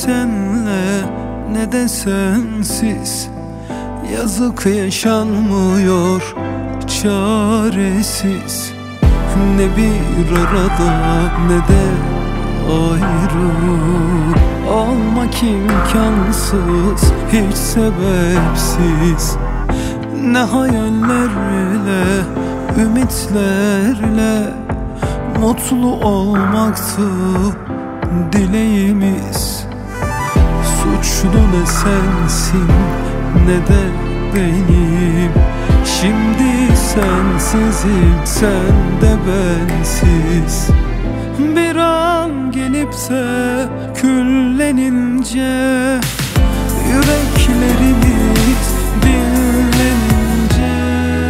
senle ne de sensiz. Yazık yaşanmıyor çaresiz. Ne bir arada ne de ayrı olmak imkansız, hiç sebepsiz. Ne hayallerle, ümitlerle mutlu olmaktı dileğimiz. Suçlu ne sensin ne de benim. Şimdi sensizim, sen de bensiz. Bir an gelip de küllenince, yüreklerimiz dinlenince,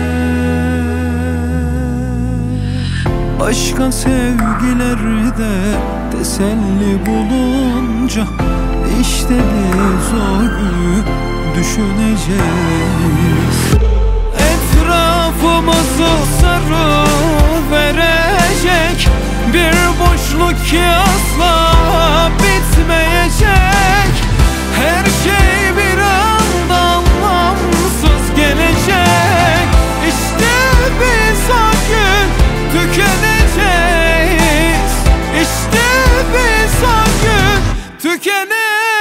başka sevgilerde teselli bulunca, İşte biz o günü düşüneceğiz. Etrafımızı sarı verecek bir boşluk ki asla bitmeyecek. Her şey bir anda anlamsız gelecek. İşte biz o gün tükeneceğiz. İşte biz o gün tükeneceğiz.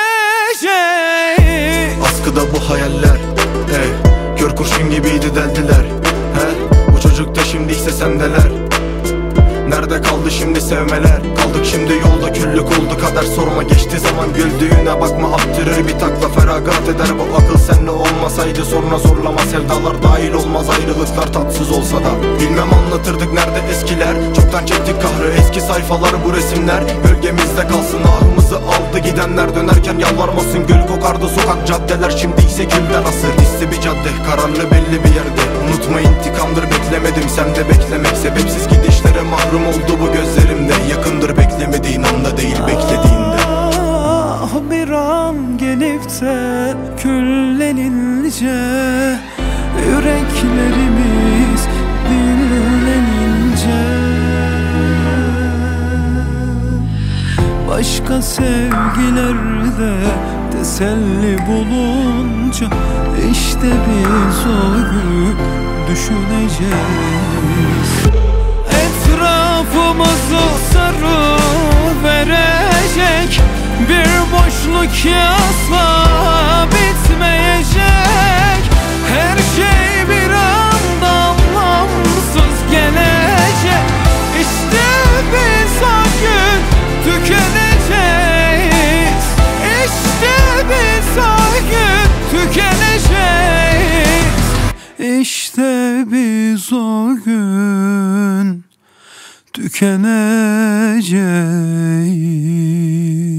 Askıda bu hayaller, hey, kör kurşun gibiydi deldiler, he. Bu çocuk da şimdi ise sendeler. Nerede kaldı şimdi sevmeler? Kaldık şimdi yolda, küllük oldu kader. Sorma geçti zaman, güldüğüne bakma, attırır bir takla, feragat eder bu akıl. Seninle olmasaydı sonra zorlama, sevdalar dahil olmaz, ayrılıklar tatsız olsa da. Bilmem anlatırdık nerede eskiler, çoktan çektik kahrı, eski sayfalar bu resimler. Gölgemizde kalsın, ahımızı aldı gidenler. Dönerken yalvarmasın, gül kokardı sokak caddeler. Şimdi ise külden asır, hissi bir cadde, kararlı belli bir yerde. Unutma intikamdır, beklemedim sen de beklemek. Sebepsiz gidişlere mahrum oldu bu gözlerimde. Yakındır beklemediğin anda değil beklediğinde. Ah, bir an gelip de küllenince, yüreklerimiz dinlenince, başka sevgilerde teselli bulunca, İşte biz o gün düşüneceğiz. Etrafımızı sarı verecek bir boşluk ki asla bitmeyecek. Her şey bir anda anlamsız gelecek. İşte biz o gün tükeneceğiz. İşte biz o gün tükeneceğiz. İşte biz o gün tükeneceğiz.